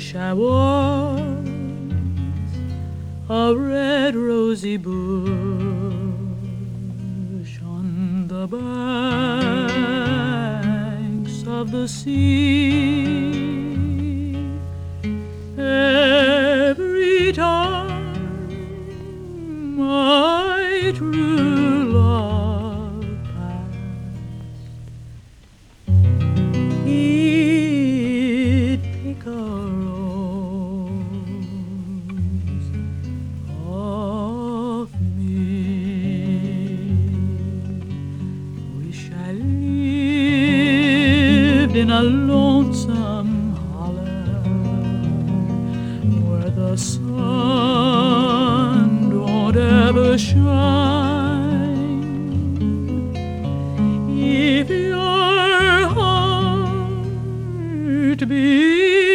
wish I was a red rosy bush on the banks of the sea. Every time my true love passed, he'd pick a rose off me. Wish I lived in a lonesome hollow where the sun don't ever shine. If your heart beats